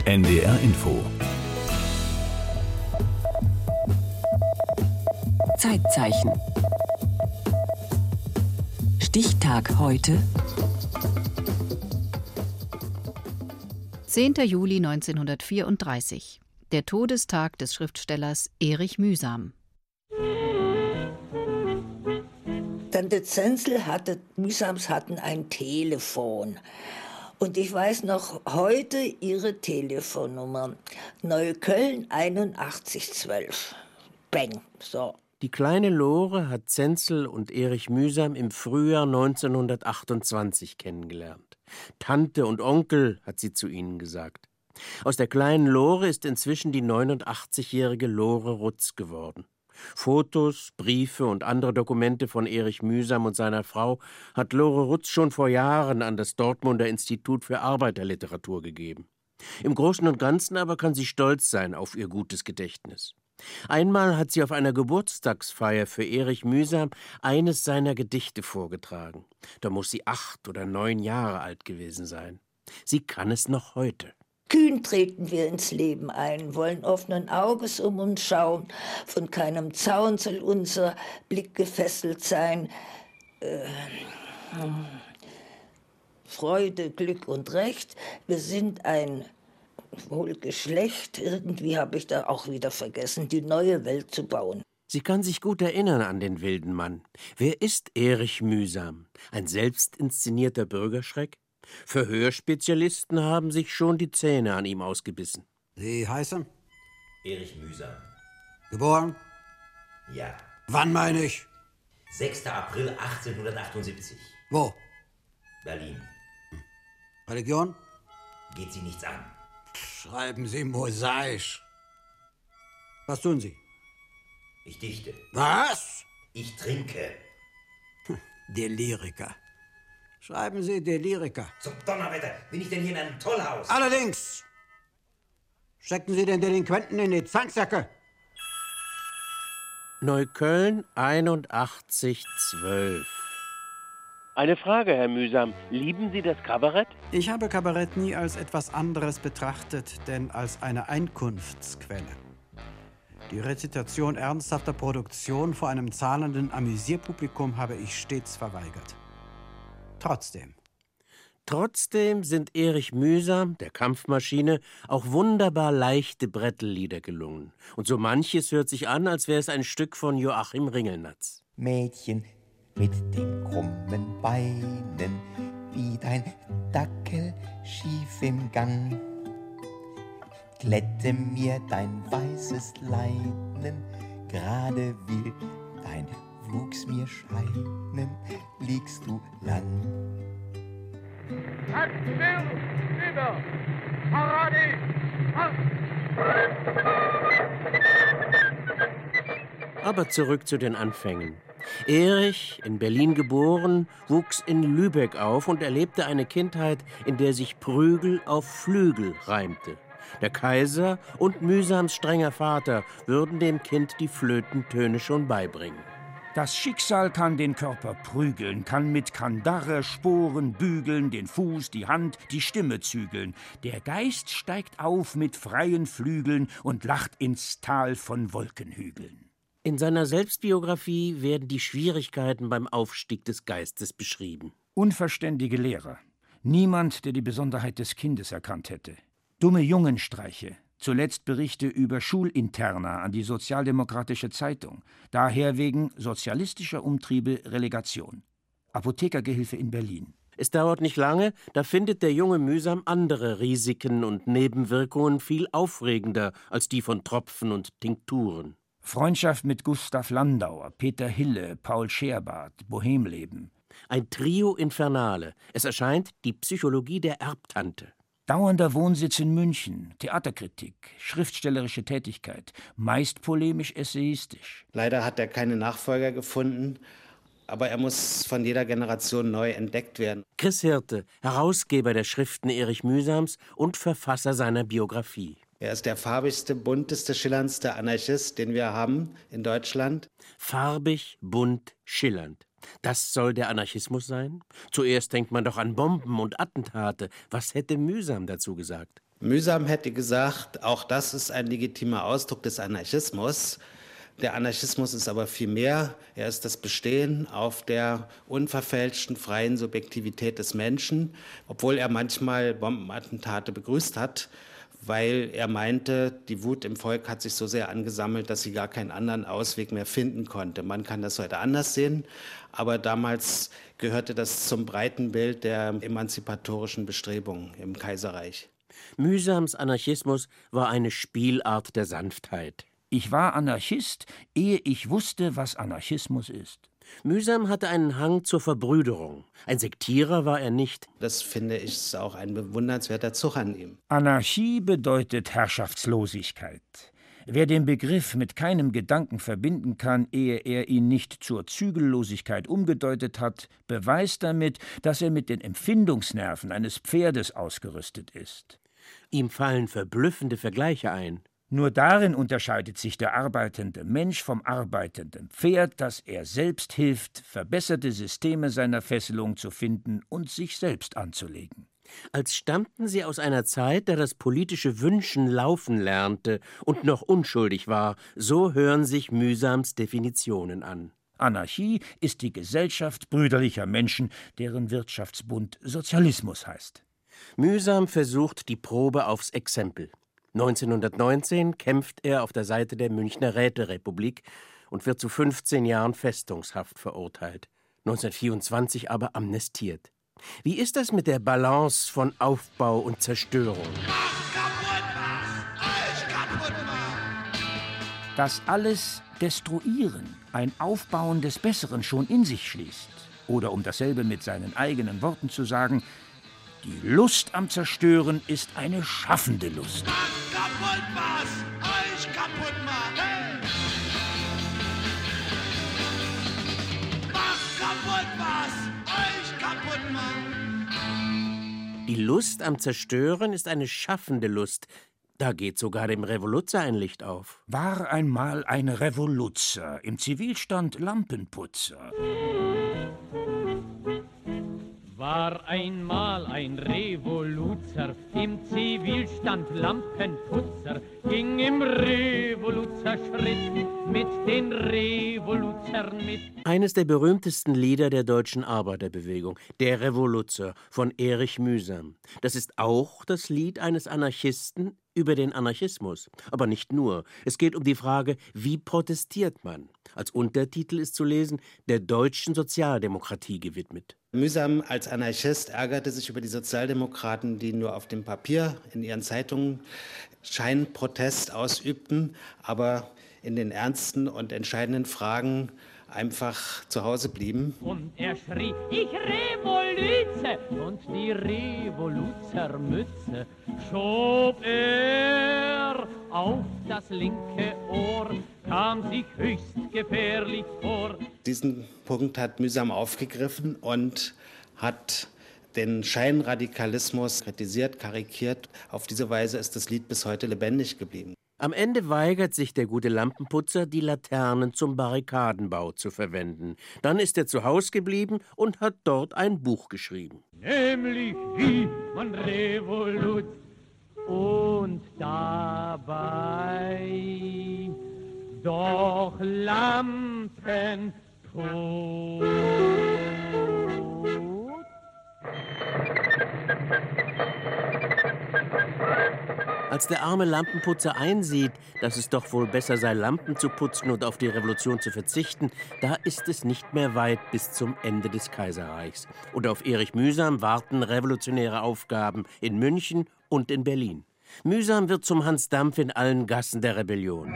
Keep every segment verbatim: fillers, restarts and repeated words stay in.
N D R Info. Zeitzeichen. Stichtag heute. zehnter Juli neunzehnhundertvierunddreißig. Der Todestag des Schriftstellers Erich Mühsam. Tante Zensel hatte, Mühsams hatten ein Telefon. Und ich weiß noch heute ihre Telefonnummer. Neukölln einundachtzig zwölf. Bang, so. Die kleine Lore hat Zensel und Erich Mühsam im Frühjahr neunzehnhundertachtundzwanzig kennengelernt. Tante und Onkel, hat sie zu ihnen gesagt. Aus der kleinen Lore ist inzwischen die neunundachtzigjährige Lore Rutz geworden. Fotos, Briefe und andere Dokumente von Erich Mühsam und seiner Frau hat Lore Rutz schon vor Jahren an das Dortmunder Institut für Arbeiterliteratur gegeben. Im Großen und Ganzen aber kann sie stolz sein auf ihr gutes Gedächtnis. Einmal hat sie auf einer Geburtstagsfeier für Erich Mühsam eines seiner Gedichte vorgetragen. Da muss sie acht oder neun Jahre alt gewesen sein. Sie kann es noch heute. Kühn treten wir ins Leben ein, wollen offenen Auges um uns schauen. Von keinem Zaun soll unser Blick gefesselt sein. Äh, Freude, Glück und Recht. Wir sind ein wohl Geschlecht. Irgendwie habe ich da auch wieder vergessen, die neue Welt zu bauen. Sie kann sich gut erinnern an den wilden Mann. Wer ist Erich Mühsam? Ein selbst inszenierter Bürgerschreck? Verhörspezialisten haben sich schon die Zähne an ihm ausgebissen. Sie heißen? Erich Mühsam. Geboren? Ja. Wann meine ich? sechster April achtzehnhundertachtundsiebzig. Wo? Berlin. Religion? Geht Sie nichts an. Schreiben Sie mosaisch. Was tun Sie? Ich dichte. Was? Ich trinke. Der Lyriker. Schreiben Sie der Lyriker. Zum Donnerwetter, bin ich denn hier in einem Tollhaus? Allerdings. Stecken Sie den Delinquenten in die Zwangsjacke. Neukölln einundachtzig zwölf. Eine Frage, Herr Mühsam. Lieben Sie das Kabarett? Ich habe Kabarett nie als etwas anderes betrachtet, denn als eine Einkunftsquelle. Die Rezitation ernsthafter Produktion vor einem zahlenden Amüsierpublikum habe ich stets verweigert. Trotzdem. Trotzdem sind Erich Mühsam, der Kampfmaschine, auch wunderbar leichte Brettellieder gelungen. Und so manches hört sich an, als wäre es ein Stück von Joachim Ringelnatz. Mädchen mit den krummen Beinen, wie dein Dackel schief im Gang. Glätte mir dein weißes Leinen, gerade will dein Wuchs mir scheinen, liegst du lang. Halt still, Schüler! Parade! Halt! Aber zurück zu den Anfängen. Erich, in Berlin geboren, wuchs in Lübeck auf und erlebte eine Kindheit, in der sich Prügel auf Flügel reimte. Der Kaiser und Mühsams strenger Vater würden dem Kind die Flötentöne schon beibringen. Das Schicksal kann den Körper prügeln, kann mit Kandare Sporen bügeln, den Fuß, die Hand, die Stimme zügeln. Der Geist steigt auf mit freien Flügeln und lacht ins Tal von Wolkenhügeln. In seiner Selbstbiografie werden die Schwierigkeiten beim Aufstieg des Geistes beschrieben. Unverständige Lehrer. Niemand, der die Besonderheit des Kindes erkannt hätte. Dumme Jungenstreiche. Zuletzt Berichte über Schulinterna an die Sozialdemokratische Zeitung. Daher wegen sozialistischer Umtriebe Relegation. Apothekergehilfe in Berlin. Es dauert nicht lange, da findet der junge Mühsam andere Risiken und Nebenwirkungen viel aufregender als die von Tropfen und Tinkturen. Freundschaft mit Gustav Landauer, Peter Hille, Paul Scherbart, Bohemleben. Ein Trio Infernale. Es erscheint die Psychologie der Erbtante. Dauernder Wohnsitz in München, Theaterkritik, schriftstellerische Tätigkeit, meist polemisch-essayistisch. Leider hat er keine Nachfolger gefunden, aber er muss von jeder Generation neu entdeckt werden. Chris Hirte, Herausgeber der Schriften Erich Mühsams und Verfasser seiner Biografie. Er ist der farbigste, bunteste, schillerndste Anarchist, den wir haben in Deutschland. Farbig, bunt, schillernd. Das soll der Anarchismus sein? Zuerst denkt man doch an Bomben und Attentate. Was hätte Mühsam dazu gesagt? Mühsam hätte gesagt, auch das ist ein legitimer Ausdruck des Anarchismus. Der Anarchismus ist aber viel mehr. Er ist das Bestehen auf der unverfälschten, freien Subjektivität des Menschen, obwohl er manchmal Bombenattentate begrüßt hat, weil er meinte, die Wut im Volk hat sich so sehr angesammelt, dass sie gar keinen anderen Ausweg mehr finden konnte. Man kann das heute anders sehen, aber damals gehörte das zum breiten Bild der emanzipatorischen Bestrebungen im Kaiserreich. Mühsams Anarchismus war eine Spielart der Sanftheit. Ich war Anarchist, ehe ich wusste, was Anarchismus ist. Mühsam hatte einen Hang zur Verbrüderung. Ein Sektierer war er nicht. Das finde ich ist auch ein bewundernswerter Zug an ihm. Anarchie bedeutet Herrschaftslosigkeit. Wer den Begriff mit keinem Gedanken verbinden kann, ehe er ihn nicht zur Zügellosigkeit umgedeutet hat, beweist damit, dass er mit den Empfindungsnerven eines Pferdes ausgerüstet ist. Ihm fallen verblüffende Vergleiche ein. Nur darin unterscheidet sich der arbeitende Mensch vom arbeitenden Pferd, dass er selbst hilft, verbesserte Systeme seiner Fesselung zu finden und sich selbst anzulegen. Als stammten sie aus einer Zeit, da das politische Wünschen laufen lernte und noch unschuldig war, so hören sich Mühsams Definitionen an. Anarchie ist die Gesellschaft brüderlicher Menschen, deren Wirtschaftsbund Sozialismus heißt. Mühsam versucht die Probe aufs Exempel. neunzehnhundertneunzehn kämpft er auf der Seite der Münchner Räterepublik und wird zu fünfzehn Jahren Festungshaft verurteilt, neunzehnhundertvierundzwanzig aber amnestiert. Wie ist das mit der Balance von Aufbau und Zerstörung? Dass alles Destruieren ein Aufbauen des Besseren schon in sich schließt. Oder um dasselbe mit seinen eigenen Worten zu sagen, die Lust am Zerstören ist eine schaffende Lust. Macht kaputt, was euch kaputt macht. Hey! Macht kaputt, was euch kaputt macht. Die Lust am Zerstören ist eine schaffende Lust. Da geht sogar dem Revoluzer ein Licht auf. War einmal ein Revoluzer, im Zivilstand Lampenputzer. War einmal ein Revoluzer, im Zivilstand Lampenputzer, ging im Revoluzerschritt mit den Revoluzern mit. Eines der berühmtesten Lieder der deutschen Arbeiterbewegung, Der Revoluzer von Erich Mühsam. Das ist auch das Lied eines Anarchisten über den Anarchismus. Aber nicht nur. Es geht um die Frage, wie protestiert man? Als Untertitel ist zu lesen, der deutschen Sozialdemokratie gewidmet. Mühsam als Anarchist ärgerte sich über die Sozialdemokraten, die nur auf dem Papier in ihren Zeitungen Scheinprotest ausübten, aber in den ernsten und entscheidenden Fragen einfach zu Hause blieben. Und er schrie, ich Revoluze, und die Revoluzermütze schob er auf das linke Ohr, kam sich höchst gefährlich vor. Diesen Punkt hat Mühsam aufgegriffen und hat den Scheinradikalismus kritisiert, karikiert. Auf diese Weise ist das Lied bis heute lebendig geblieben. Am Ende weigert sich der gute Lampenputzer, die Laternen zum Barrikadenbau zu verwenden. Dann ist er zu Hause geblieben und hat dort ein Buch geschrieben. Nämlich wie man Revolut und dabei doch Lampen tot. Als der arme Lampenputzer einsieht, dass es doch wohl besser sei, Lampen zu putzen und auf die Revolution zu verzichten, da ist es nicht mehr weit bis zum Ende des Kaiserreichs. Und auf Erich Mühsam warten revolutionäre Aufgaben in München und in Berlin. Mühsam wird zum Hans Dampf in allen Gassen der Rebellion.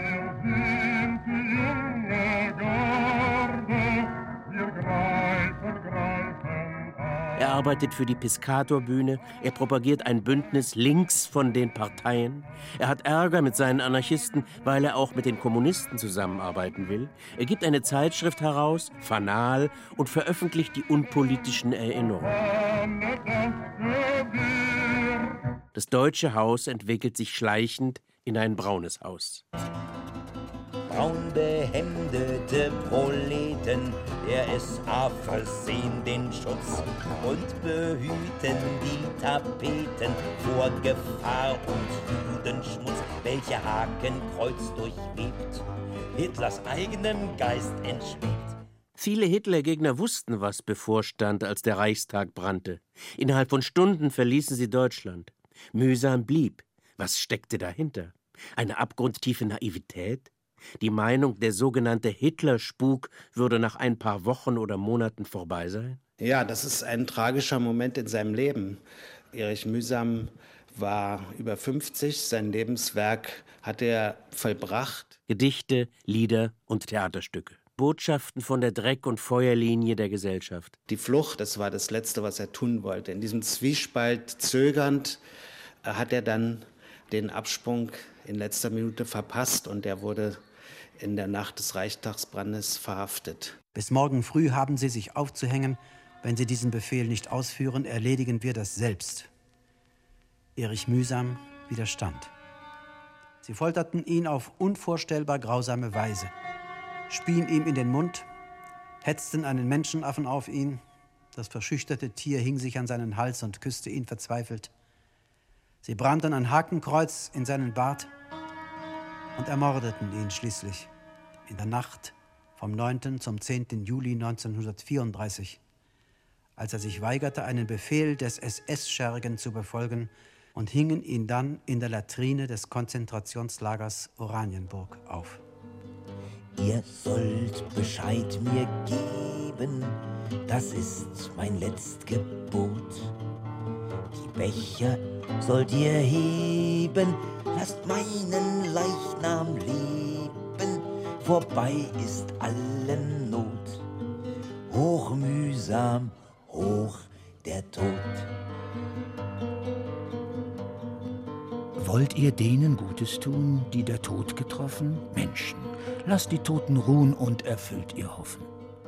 Er arbeitet für die Piscatorbühne, er propagiert ein Bündnis links von den Parteien. Er hat Ärger mit seinen Anarchisten, weil er auch mit den Kommunisten zusammenarbeiten will. Er gibt eine Zeitschrift heraus, Fanal, und veröffentlicht die unpolitischen Erinnerungen. Das Deutsche Haus entwickelt sich schleichend in ein braunes Haus. braunbehemdete Proleten, der S A versehen den Schutz und behüten die Tapeten vor Gefahr und Judenschmutz, welche Hakenkreuz durchwebt, Hitlers eigenem Geist entschwebt. Viele Hitlergegner wussten, was bevorstand, als der Reichstag brannte. Innerhalb von Stunden verließen sie Deutschland. Mühsam blieb. Was steckte dahinter? Eine abgrundtiefe Naivität? Die Meinung, der sogenannte Hitlerspuk würde nach ein paar Wochen oder Monaten vorbei sein? Ja, das ist ein tragischer Moment in seinem Leben. Erich Mühsam war über fünfzig, sein Lebenswerk hat er vollbracht. Gedichte, Lieder und Theaterstücke. Botschaften von der Dreck- und Feuerlinie der Gesellschaft. Die Flucht, das war das Letzte, was er tun wollte. In diesem Zwiespalt zögernd hat er dann den Absprung in letzter Minute verpasst und er wurde in der Nacht des Reichstagsbrandes verhaftet. Bis morgen früh haben Sie sich aufzuhängen. Wenn Sie diesen Befehl nicht ausführen, erledigen wir das selbst. Erich Mühsam widerstand. Sie folterten ihn auf unvorstellbar grausame Weise, spien ihm in den Mund, hetzten einen Menschenaffen auf ihn. Das verschüchterte Tier hing sich an seinen Hals und küsste ihn verzweifelt. Sie brannten ein Hakenkreuz in seinen Bart und ermordeten ihn schließlich in der Nacht vom neunten zum zehnten Juli neunzehnhundertvierunddreißig, als er sich weigerte, einen Befehl des S S-Schergen zu befolgen, und hingen ihn dann in der Latrine des Konzentrationslagers Oranienburg auf. Ihr sollt Bescheid mir geben, das ist mein Letztgebot. Die Becher sollt ihr heben, lasst meinen Leichnam leben, vorbei ist alle Not. Hoch mühsam, hoch der Tod. Wollt ihr denen Gutes tun, die der Tod getroffen? Menschen, lasst die Toten ruhen und erfüllt ihr Hoffen.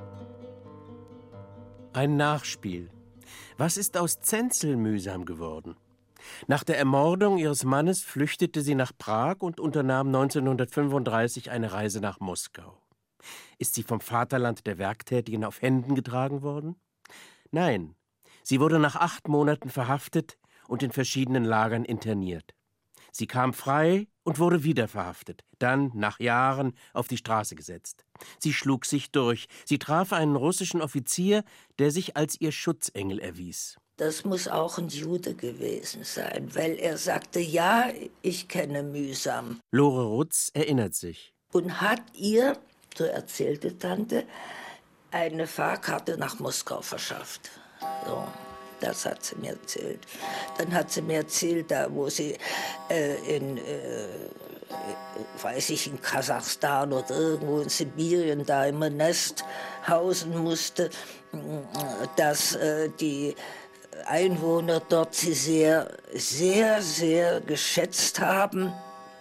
Ein Nachspiel. Was ist aus Zentzel Mühsam geworden? Nach der Ermordung ihres Mannes flüchtete sie nach Prag und unternahm neunzehnhundertfünfunddreißig eine Reise nach Moskau. Ist sie vom Vaterland der Werktätigen auf Händen getragen worden? Nein, sie wurde nach acht Monaten verhaftet und in verschiedenen Lagern interniert. Sie kam frei und wurde wieder verhaftet, dann nach Jahren auf die Straße gesetzt. Sie schlug sich durch. Sie traf einen russischen Offizier, der sich als ihr Schutzengel erwies. Das muss auch ein Jude gewesen sein, weil er sagte, ja, ich kenne Mühsam. Lore Rutz erinnert sich. Und hat ihr, so erzählte Tante, eine Fahrkarte nach Moskau verschafft. So. Das hat sie mir erzählt. Dann hat sie mir erzählt, da wo sie äh, in, äh, weiß ich, in Kasachstan oder irgendwo in Sibirien da im Nest hausen musste, dass äh, die Einwohner dort sie sehr, sehr, sehr geschätzt haben.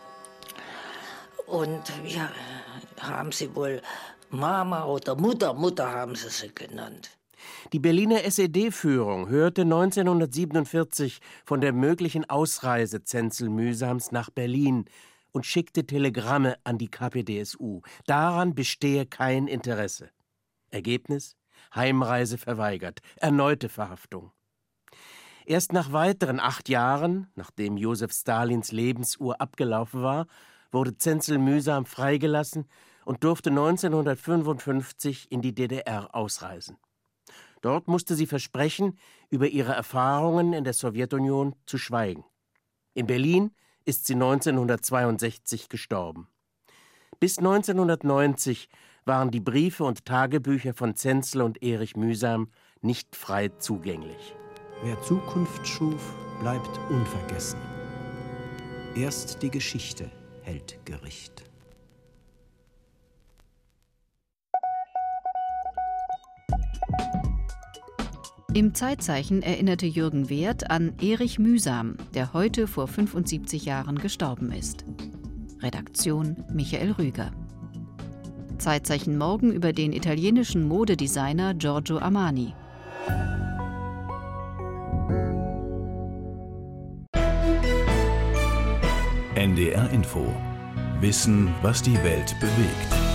Und ja, haben sie wohl Mama oder Mutter, Mutter haben sie sie genannt. Die Berliner S E D-Führung hörte neunzehnhundertsiebenundvierzig von der möglichen Ausreise Zentzel Mühsams nach Berlin und schickte Telegramme an die K P D S U. Daran bestehe kein Interesse. Ergebnis? Heimreise verweigert, erneute Verhaftung. Erst nach weiteren acht Jahren, nachdem Josef Stalins Lebensuhr abgelaufen war, wurde Zentzel Mühsam freigelassen und durfte neunzehnhundertfünfundfünfzig in die D D R ausreisen. Dort musste sie versprechen, über ihre Erfahrungen in der Sowjetunion zu schweigen. In Berlin ist sie neunzehnhundertzweiundsechzig gestorben. Bis neunzehnhundertneunzig waren die Briefe und Tagebücher von Zentzel und Erich Mühsam nicht frei zugänglich. Wer Zukunft schuf, bleibt unvergessen. Erst die Geschichte hält Gericht. Im Zeitzeichen erinnerte Jürgen Wehrt an Erich Mühsam, der heute vor fünfundsiebzig Jahren gestorben ist. Redaktion Michael Rüger. Zeitzeichen morgen über den italienischen Modedesigner Giorgio Armani. N D R Info Wissen, was die Welt bewegt.